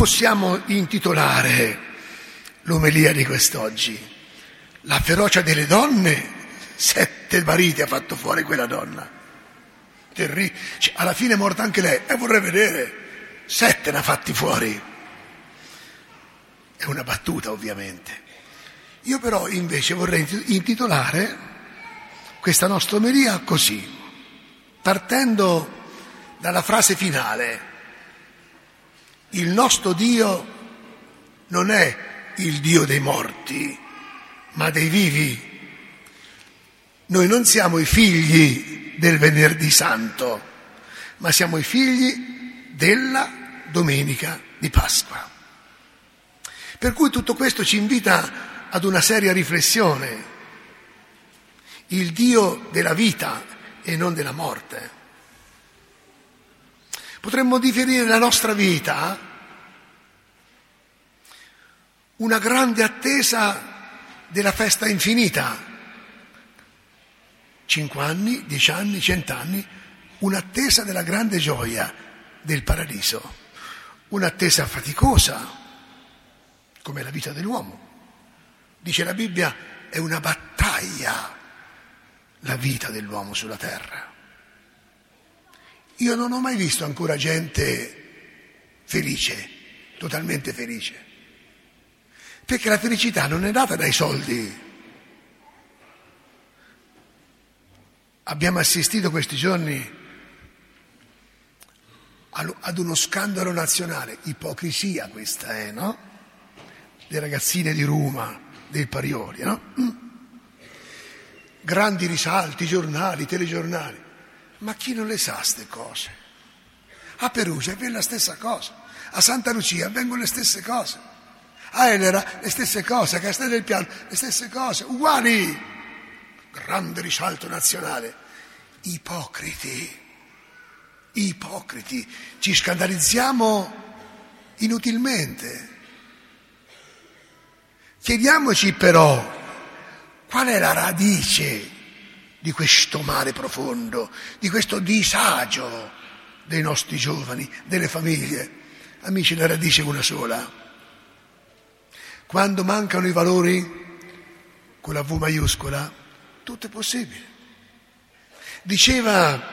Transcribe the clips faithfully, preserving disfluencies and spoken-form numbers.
possiamo intitolare l'omelia di quest'oggi? La ferocia delle donne? Sette mariti ha fatto fuori quella donna. Terri- cioè, alla fine è morta anche lei. E vorrei vedere, sette ne ha fatti fuori. È una battuta, ovviamente. Io però invece vorrei intitolare questa nostra omelia così, partendo dalla frase finale: il nostro Dio non è il Dio dei morti, ma dei vivi. Noi non siamo i figli del Venerdì Santo, ma siamo i figli della Domenica di Pasqua. Per cui tutto questo ci invita ad una seria riflessione. Il Dio della vita e non della morte. Potremmo definire la nostra vita una grande attesa della festa infinita. Cinque anni, dieci anni, cent'anni, un'attesa della grande gioia del paradiso. Un'attesa faticosa, come la vita dell'uomo. Dice la Bibbia, è una battaglia la vita dell'uomo sulla terra. Io non ho mai visto ancora gente felice, totalmente felice, perché la felicità non è data dai soldi. Abbiamo assistito questi giorni ad uno scandalo nazionale, ipocrisia questa è, no? Le ragazzine di Roma, del Parioli, no? Mm. Grandi risalti, giornali, telegiornali. Ma chi non le sa queste cose? A Perugia avviene la stessa cosa, a Santa Lucia avvengono le stesse cose, a Elera le stesse cose, a Castel del Piano le stesse cose, uguali. Grande risalto nazionale. Ipocriti, ipocriti, ci scandalizziamo inutilmente. Chiediamoci però qual è la radice di questo male profondo, di questo disagio dei nostri giovani, delle famiglie. Amici, la radice è una sola. Quando mancano i valori, con la V maiuscola, tutto è possibile. Diceva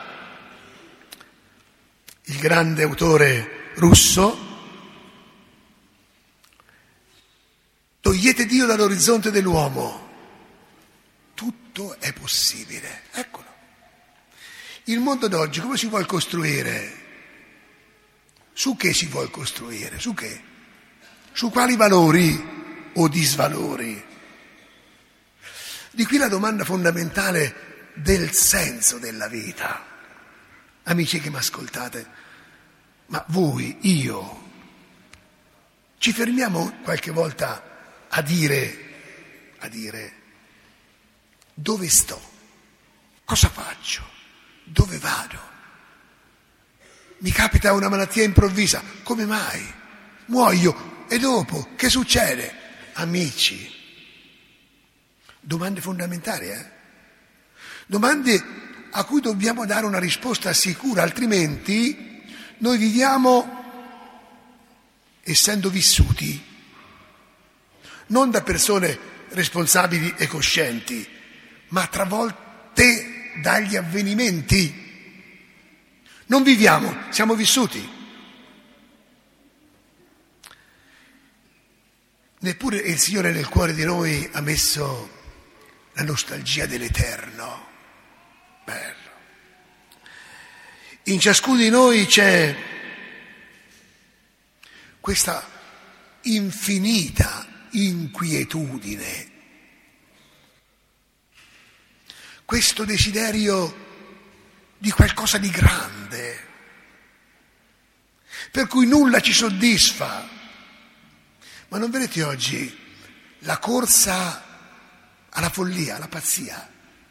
il grande autore russo: togliete Dio dall'orizzonte dell'uomo, tutto è possibile. Eccolo. Il mondo d'oggi come si vuol costruire? Su che si vuol costruire? Su che? Su quali valori o disvalori? Di qui la domanda fondamentale del senso della vita. Amici che mi ascoltate, ma voi, io, ci fermiamo qualche volta a dire, a dire, dove sto? Cosa faccio? Dove vado? Mi capita una malattia improvvisa, come mai? Muoio, e dopo? Che succede? Amici, domande fondamentali, eh? Domande a cui dobbiamo dare una risposta sicura, altrimenti noi viviamo essendo vissuti, non da persone responsabili e coscienti, ma travolte dagli avvenimenti. Non viviamo, siamo vissuti. Neppure il Signore nel cuore di noi ha messo la nostalgia dell'eterno. Bello. In ciascuno di noi c'è questa infinita inquietudine, questo desiderio di qualcosa di grande, per cui nulla ci soddisfa. Ma non vedete oggi la corsa alla follia, alla pazzia?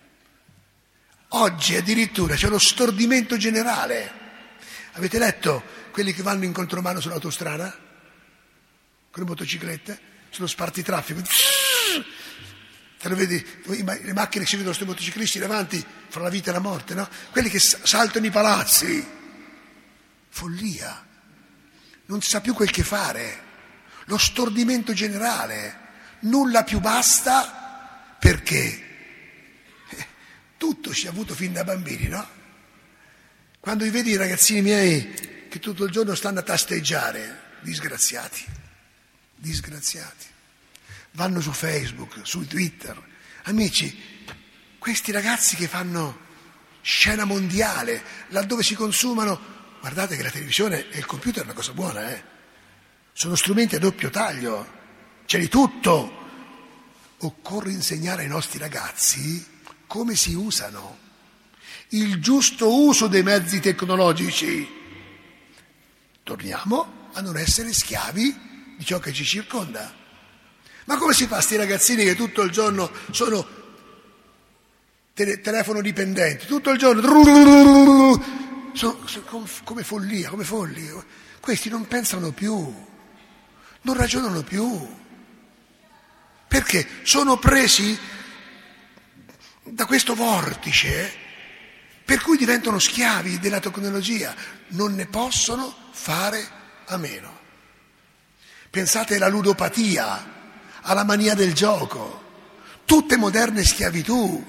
Oggi addirittura c'è lo stordimento generale. Avete letto quelli che vanno in contromano sull'autostrada? Con le motociclette? Sullo spartitraffico? Te lo vedi? Le macchine che si vedono questi motociclisti davanti fra la vita e la morte, no? Quelli che saltano i palazzi. Follia. non si sa più quel che fare, lo stordimento generale, nulla più basta, perché tutto si è avuto fin da bambini, no? Quando vi vedi i ragazzini miei che tutto il giorno stanno a tasteggiare, disgraziati, disgraziati, vanno su Facebook, su Twitter, amici, questi ragazzi che fanno scena mondiale, laddove si consumano, guardate che la televisione e il computer è una cosa buona, eh? Sono strumenti a doppio taglio, c'è di tutto. Occorre insegnare ai nostri ragazzi come si usano, il giusto uso dei mezzi tecnologici. Torniamo a non essere schiavi di ciò che ci circonda. Ma come si fa a sti ragazzini che tutto il giorno sono tele- telefono dipendenti, tutto il giorno sono, sono come follia, come folli. Questi non pensano più, non ragionano più, perché sono presi da questo vortice per cui diventano schiavi della tecnologia, non ne possono fare a meno. Pensate alla ludopatia, alla mania del gioco, tutte moderne schiavitù.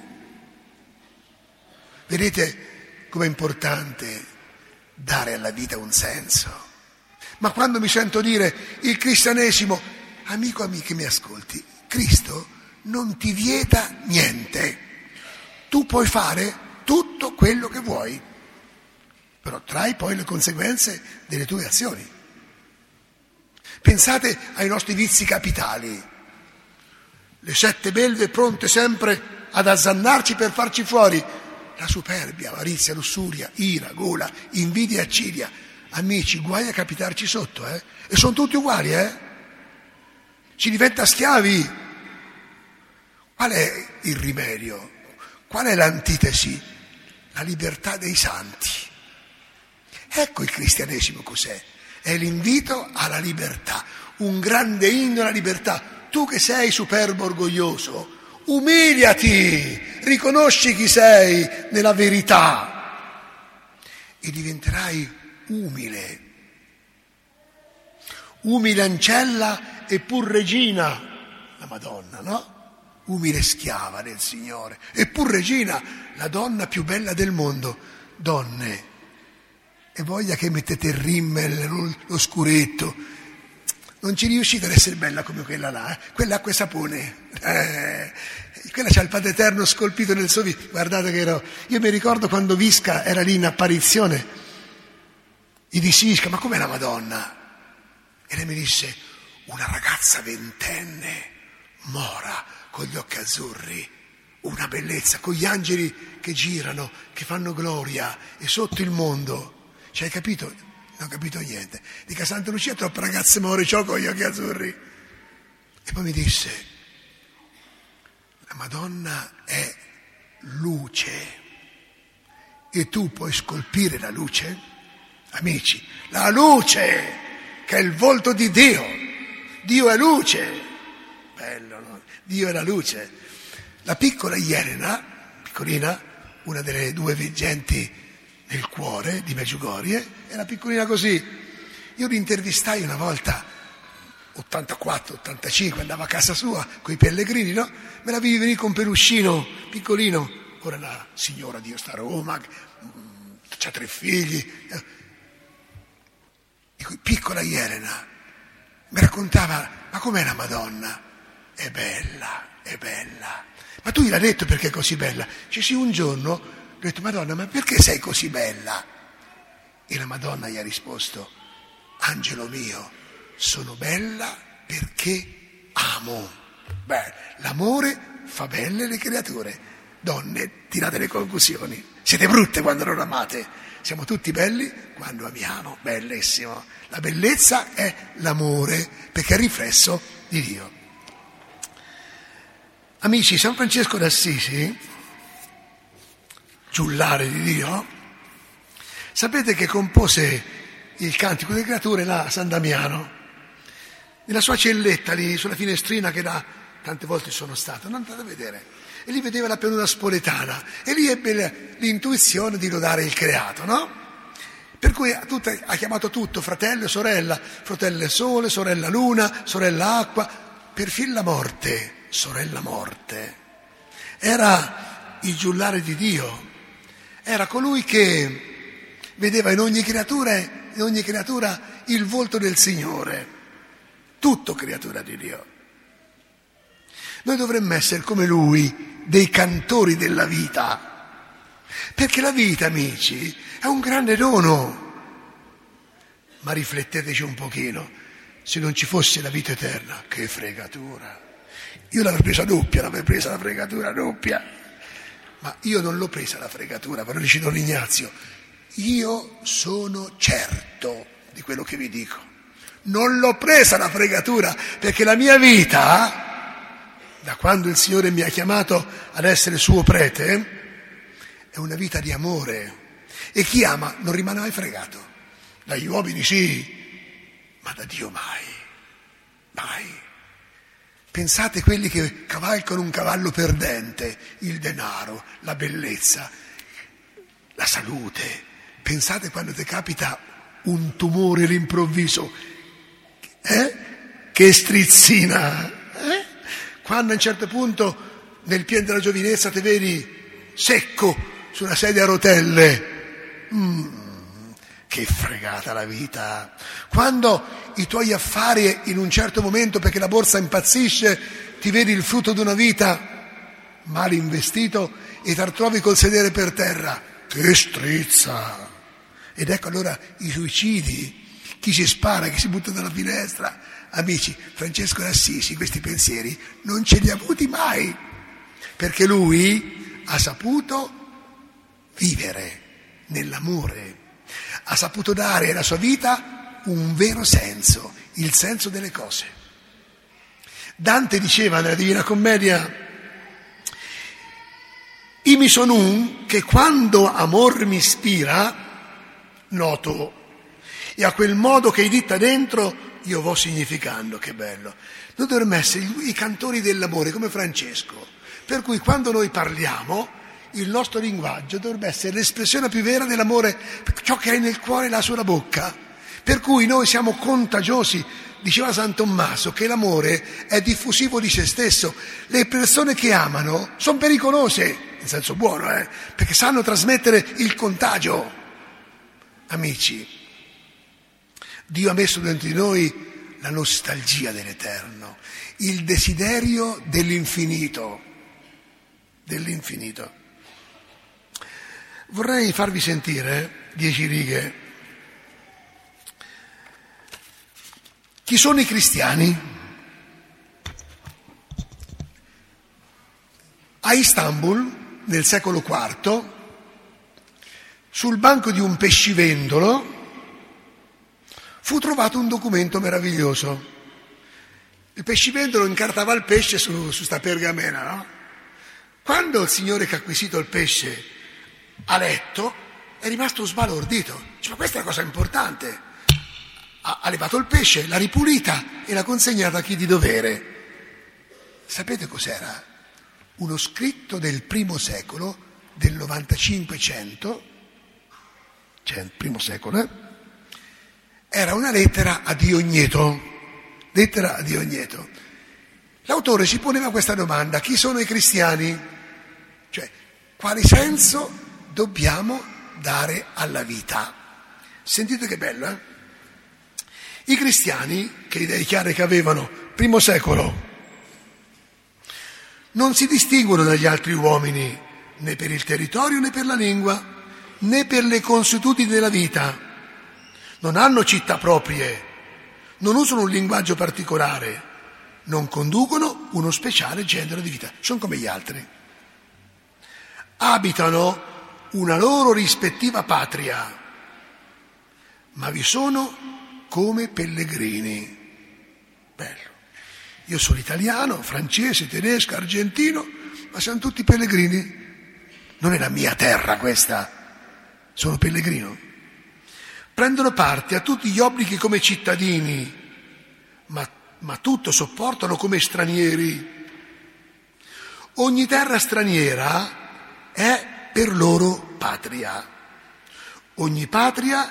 Vedete com'è importante dare alla vita un senso. Ma quando mi sento dire il cristianesimo, amico, amiche, mi ascolti, Cristo non ti vieta niente. Tu puoi fare tutto quello che vuoi, però trai poi le conseguenze delle tue azioni. Pensate ai nostri vizi capitali, le sette belve pronte sempre ad azzannarci per farci fuori, la superbia, avarizia, lussuria, ira, gola, invidia e accidia. Amici, guai a capitarci sotto, eh? E sono tutti uguali, eh? Ci diventa schiavi. Qual è il rimedio? Qual è l'antitesi? La libertà dei santi. Ecco il cristianesimo cos'è? È l'invito alla libertà, un grande inno alla libertà. Tu che sei superbo, orgoglioso, umiliati, riconosci chi sei nella verità e diventerai umile. Umile ancella e pur regina, la Madonna, no? Umile schiava del Signore, eppur regina, la donna più bella del mondo. Donne, e voglia che mettete il rimmel, lo scuretto, non ci riuscite ad essere bella come quella là, eh? Quella acqua e sapone, eh, quella c'ha il Padre Eterno scolpito nel suo viso. Guardate che ero, io mi ricordo quando Visca era lì in apparizione, gli dissi: Visca, ma com'è la Madonna? E lei mi disse: una ragazza ventenne, mora, con gli occhi azzurri, una bellezza, con gli angeli che girano, che fanno gloria, e sotto il mondo. Ci hai capito? Non ho capito niente. Dica: Santa Lucia, troppe ragazze more c'ho con gli occhi azzurri. E poi mi disse: la Madonna è luce, e tu puoi scolpire la luce? Amici, la luce, che è il volto di Dio. Dio è luce. Bello, no? Dio è la luce. La piccola Elena, piccolina, una delle due veggenti nel cuore di Medjugorje, era piccolina così. Io l'intervistai una volta, ottantaquattro ottantacinque, andavo a casa sua con i pellegrini, no? Me la vidi venire con Peluscino, piccolino, ora è una signora, Dio sta a Roma, c'ha tre figli. Dico: piccola Elena, mi raccontava: ma com'è la Madonna? È bella, è bella. Ma tu gliel'hai detto perché è così bella? Cioè, sì, un giorno ho detto: Madonna, ma perché sei così bella? E la Madonna gli ha risposto: angelo mio, sono bella perché amo. Beh, l'amore fa belle le creature. Donne, tirate le conclusioni. Siete brutte quando non amate. Siamo tutti belli quando amiamo. Bellissimo. La bellezza è l'amore, perché è il riflesso di Dio. Amici, San Francesco d'Assisi, giullare di Dio, sapete che compose il Cantico delle Creature là a San Damiano, nella sua celletta lì sulla finestrina che là tante volte sono stato, non andate a vedere, e lì vedeva la pianura spoletana e lì ebbe l'intuizione di lodare il creato, no? Per cui ha, tutto, ha chiamato tutto fratello e sorella, fratello sole, sorella luna, sorella acqua, perfino la morte, sorella morte. Era il giullare di Dio, era colui che vedeva in ogni creatura, in ogni creatura il volto del Signore, tutto creatura di Dio. Noi dovremmo essere come Lui, dei cantori della vita. Perché la vita, amici, è un grande dono. Ma rifletteteci un pochino, se non ci fosse la vita eterna, che fregatura. Io l'avrei presa doppia, l'avrei presa la fregatura doppia. Ma io non l'ho presa la fregatura, però dice Don Ignazio, io sono certo di quello che vi dico. Non l'ho presa la fregatura, perché la mia vita, da quando il Signore mi ha chiamato ad essere suo prete, è una vita di amore, e chi ama non rimane mai fregato. Dagli uomini sì, ma da Dio mai, mai. Pensate quelli che cavalcano un cavallo perdente, il denaro, la bellezza, la salute. Pensate quando ti capita un tumore all'improvviso, eh? Che strizzina, eh? Quando a un certo punto nel pieno della giovinezza ti vedi secco su una sedia a rotelle, mm, che fregata la vita. Quando i tuoi affari in un certo momento, perché la borsa impazzisce, ti vedi il frutto di una vita male investito e ti trovi col sedere per terra, che strizza. Ed ecco allora i suicidi, chi si spara, chi si butta dalla finestra. Amici, Francesco d'Assisi questi pensieri non ce li ha avuti mai, perché lui ha saputo vivere nell'amore, ha saputo dare alla sua vita un vero senso, il senso delle cose. Dante diceva nella Divina Commedia, imi son un che quando amor mi ispira, noto, e a quel modo che hai ditta dentro io vo significando. Che bello. Noi dovremmo essere i cantori dell'amore come Francesco, per cui quando noi parliamo il nostro linguaggio dovrebbe essere l'espressione più vera dell'amore, ciò che hai nel cuore e la sulla bocca. Per cui noi siamo contagiosi. Diceva San Tommaso che l'amore è diffusivo di se stesso. Le persone che amano sono pericolose, in senso buono, eh? Perché sanno trasmettere il contagio. Amici, Dio ha messo dentro di noi la nostalgia dell'eterno, il desiderio dell'infinito, dell'infinito. Vorrei farvi sentire dieci righe. Chi sono i cristiani? A Istanbul, nel secolo quarto, sul banco di un pescivendolo, fu trovato un documento meraviglioso. Il pescivendolo incartava il pesce su, su sta pergamena, no? Quando il signore che ha acquisito il pesce ha letto, è rimasto sbalordito. Dice, ma questa è una cosa importante. Ha, ha levato il pesce, l'ha ripulita e l'ha consegnata a chi di dovere. Sapete cos'era? Uno scritto del primo secolo, del novantacinquecento, cioè il primo secolo, eh? Era una lettera a Diogneto, lettera a Diogneto. L'autore si poneva questa domanda: chi sono i cristiani? Cioè, quale senso dobbiamo dare alla vita? Sentite che bello, eh? I cristiani, che idee chiare che avevano, primo secolo, non si distinguono dagli altri uomini né per il territorio né per la lingua né per le consuetudini della vita. Non hanno città proprie, non usano un linguaggio particolare, non conducono uno speciale genere di vita, sono come gli altri. Abitano una loro rispettiva patria, ma vi sono come pellegrini. Bello. Io sono italiano, francese, tedesco, argentino, ma siamo tutti pellegrini. Non è la mia terra questa, sono pellegrino. Prendono parte a tutti gli obblighi come cittadini, ma, ma tutto sopportano come stranieri. Ogni terra straniera è per loro patria. Ogni patria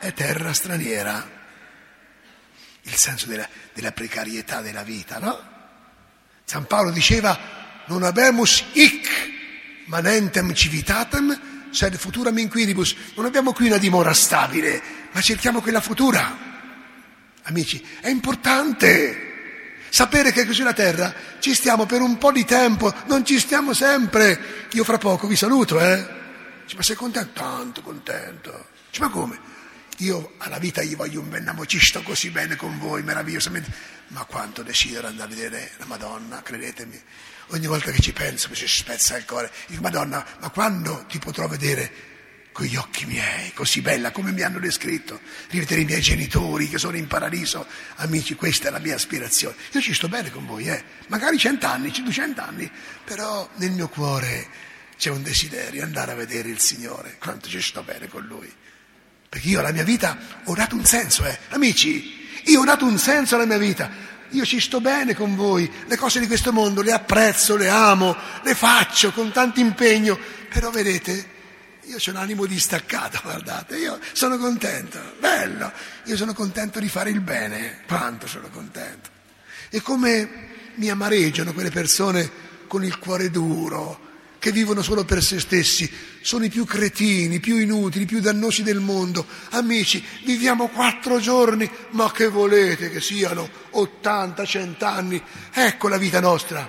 è terra straniera. Il senso della, della precarietà della vita, no? San Paolo diceva: non habemus hic manentem civitatem sed futuram inquiribus. Non abbiamo qui una dimora stabile, ma cerchiamo quella futura. Amici, è importante sapere che qui sulla terra ci stiamo per un po' di tempo, non ci stiamo sempre. Io fra poco vi saluto, eh? Dice, ma sei contento? Tanto contento. Dice, ma come? Io alla vita gli voglio un bel amore, ci sto così bene con voi, meravigliosamente. Ma quanto desidero andare a vedere la Madonna, credetemi. Ogni volta che ci penso mi si spezza il cuore. Dico, Madonna, ma quando ti potrò vedere con gli occhi miei, così bella come mi hanno descritto, rivedere i miei genitori che sono in paradiso? Amici, questa è la mia aspirazione. Io ci sto bene con voi, eh? Magari cent'anni, duecent'anni, però nel mio cuore c'è un desiderio, andare a vedere il Signore, quanto ci sto bene con Lui. Perché io alla mia vita ho dato un senso, eh? Amici, io ho dato un senso alla mia vita. Io ci sto bene con voi, le cose di questo mondo le apprezzo, le amo, le faccio con tanto impegno, però vedete, io ho un animo distaccato, guardate, io sono contento, bello, io sono contento di fare il bene, quanto sono contento. E come mi amareggiano quelle persone con il cuore duro, che vivono solo per se stessi, sono i più cretini, i più inutili, i più dannosi del mondo. Amici, viviamo quattro giorni, ma che volete che siano ottanta, cent'anni? Ecco la vita nostra.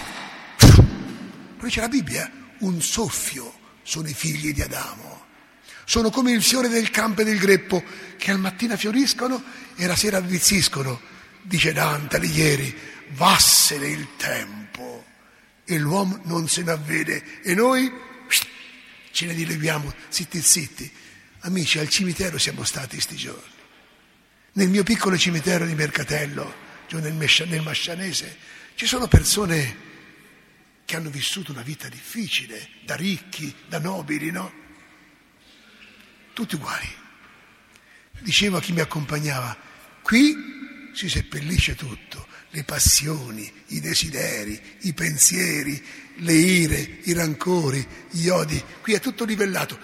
Poi c'è la Bibbia, un soffio sono i figli di Adamo. Sono come il fiore del campo e del greppo, che al mattina fioriscono e la sera avvizziscono. Dice Dante Alighieri, vassene il tempo e l'uomo non se ne avvede, e noi ce ne dileguiamo zitti zitti. Amici, al cimitero siamo stati sti giorni. Nel mio piccolo cimitero di Mercatello, giù nel, Mescia, nel Mascianese, ci sono persone che hanno vissuto una vita difficile, da ricchi, da nobili, no? Tutti uguali. Dicevo a chi mi accompagnava, qui si seppellisce tutto. Le passioni, i desideri, i pensieri, le ire, i rancori, gli odi, qui è tutto livellato,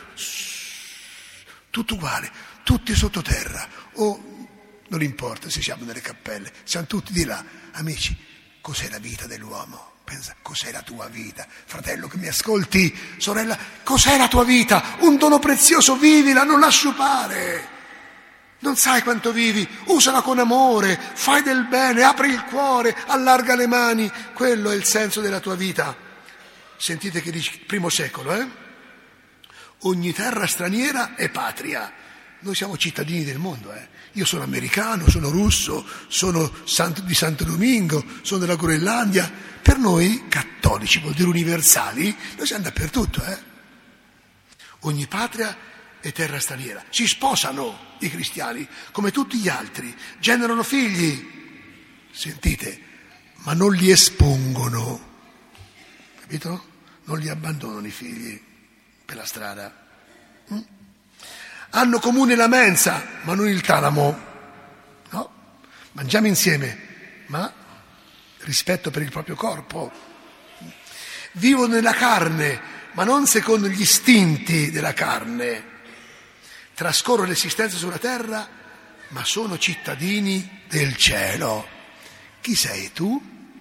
tutto uguale, tutti sottoterra, o non importa se siamo nelle cappelle, siamo tutti di là. Amici, cos'è la vita dell'uomo? Pensa, cos'è la tua vita? Fratello che mi ascolti, sorella, cos'è la tua vita? Un dono prezioso, vivila, non la sciupare. Non sai quanto vivi, usala con amore, fai del bene, apri il cuore, allarga le mani, quello è il senso della tua vita. Sentite che dice, primo secolo, eh? Ogni terra straniera è patria. Noi siamo cittadini del mondo, eh? Io sono americano, sono russo, sono di Santo Domingo, sono della Groenlandia. Per noi, cattolici, vuol dire universali, noi siamo dappertutto, eh? Ogni patria e terra straniera. Si sposano i cristiani come tutti gli altri, generano figli, sentite, ma non li espongono, capito? Non li abbandonano i figli per la strada. Mm? Hanno comune la mensa, ma non il talamo, no? Mangiamo insieme, ma rispetto per il proprio corpo. Vivono nella carne, ma non secondo gli istinti della carne. Trascorrono l'esistenza sulla terra, ma sono cittadini del cielo. Chi sei tu?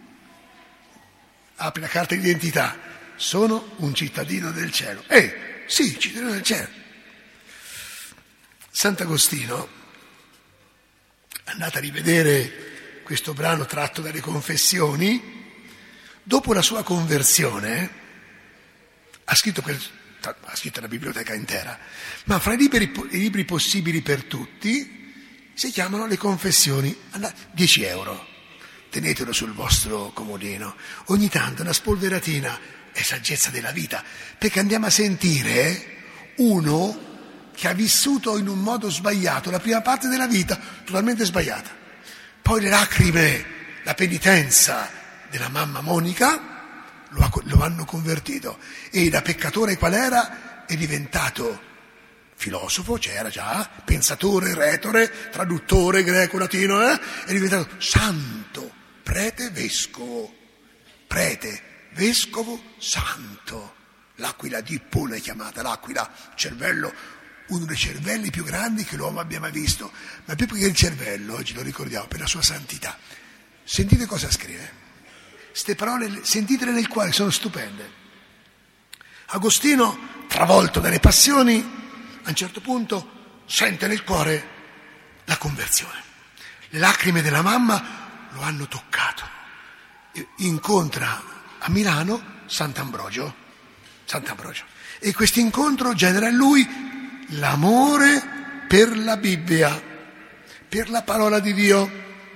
Apri la carta d'identità. Sono un cittadino del cielo. Eh, sì, cittadino del cielo. Sant'Agostino, andate a rivedere questo brano tratto dalle Confessioni, dopo la sua conversione, ha scritto quel... ha scritto la biblioteca intera, ma fra i libri, i libri possibili per tutti si chiamano le Confessioni. dieci euro, tenetelo sul vostro comodino, ogni tanto una spolveratina è saggezza della vita, perché andiamo a sentire uno che ha vissuto in un modo sbagliato la prima parte della vita, totalmente sbagliata, poi le lacrime, la penitenza della mamma Monica Lo, lo hanno convertito, e da peccatore qual era? È diventato filosofo, c'era già, pensatore, retore, traduttore greco-latino, eh? È diventato santo, prete, vescovo, prete, vescovo, santo. L'aquila di Ippone è chiamata, l'aquila, cervello uno dei cervelli più grandi che l'uomo abbia mai visto, ma più che il cervello, oggi lo ricordiamo, per la sua santità. Sentite cosa scrive. Queste parole, sentitele nel cuore, sono stupende. Agostino, travolto dalle passioni, a un certo punto sente nel cuore la conversione. Le lacrime della mamma lo hanno toccato. Incontra a Milano Sant'Ambrogio, Sant'Ambrogio. E questo incontro genera in lui l'amore per la Bibbia, per la parola di Dio.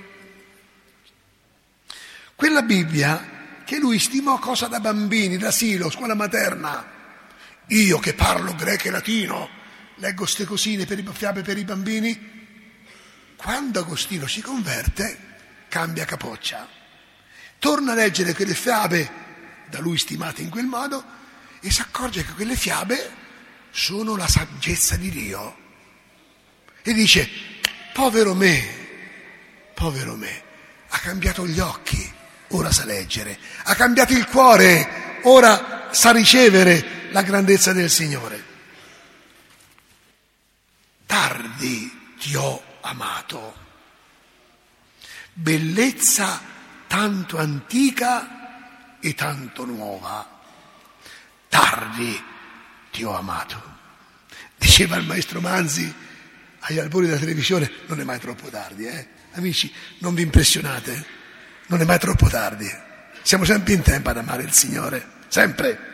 Quella Bibbia che lui stimò cosa da bambini, da asilo, scuola materna. Io che parlo greco e latino, leggo ste cosine per i fiabe per i bambini. Quando Agostino si converte, cambia capoccia. Torna a leggere quelle fiabe da lui stimate in quel modo e si accorge che quelle fiabe sono la saggezza di Dio. E dice, povero me, povero me, ha cambiato gli occhi, ora sa leggere, ha cambiato il cuore, ora sa ricevere la grandezza del Signore. Tardi ti ho amato, bellezza tanto antica e tanto nuova, tardi ti ho amato. Diceva il maestro Manzi agli albori della televisione, non è mai troppo tardi, eh? Amici, non vi impressionate, non è mai troppo tardi, siamo sempre in tempo ad amare il Signore, sempre.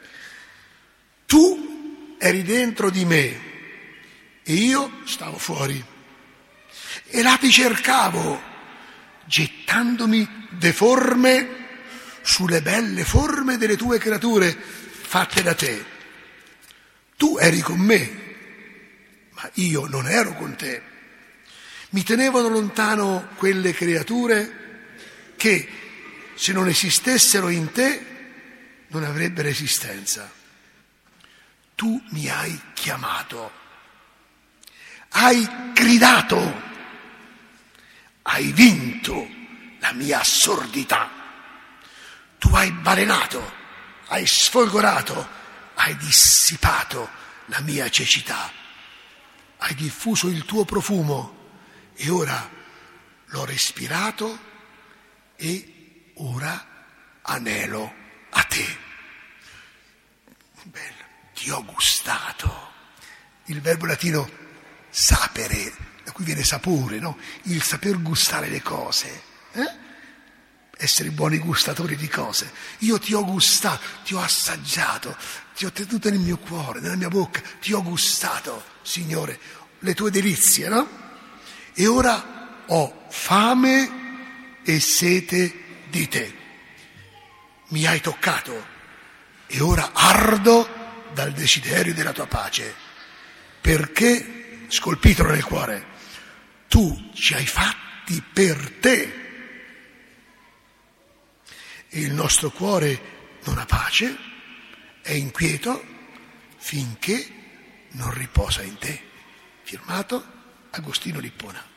Tu eri dentro di me e io stavo fuori e là ti cercavo, gettandomi deforme sulle belle forme delle tue creature fatte da te. Tu eri con me, ma io non ero con te. Mi tenevano lontano quelle creature che, se non esistessero in te, non avrebbero esistenza. Tu mi hai chiamato, hai gridato, hai vinto la mia assurdità. Tu hai balenato, hai sfolgorato, hai dissipato la mia cecità, hai diffuso il tuo profumo e ora l'ho respirato e ora anelo a te. Bello, ti ho gustato. Il verbo latino sapere, da cui viene sapore, no? Il saper gustare le cose, eh? Essere buoni gustatori di cose. Io ti ho gustato, ti ho assaggiato, ti ho tenuto nel mio cuore, nella mia bocca, ti ho gustato, Signore, le tue delizie, no? E ora ho fame e sete di te. Mi hai toccato e ora ardo dal desiderio della tua pace, perché, scolpitelo nel cuore, tu ci hai fatti per te. E il nostro cuore non ha pace, è inquieto finché non riposa in te. Firmato Agostino Lippona.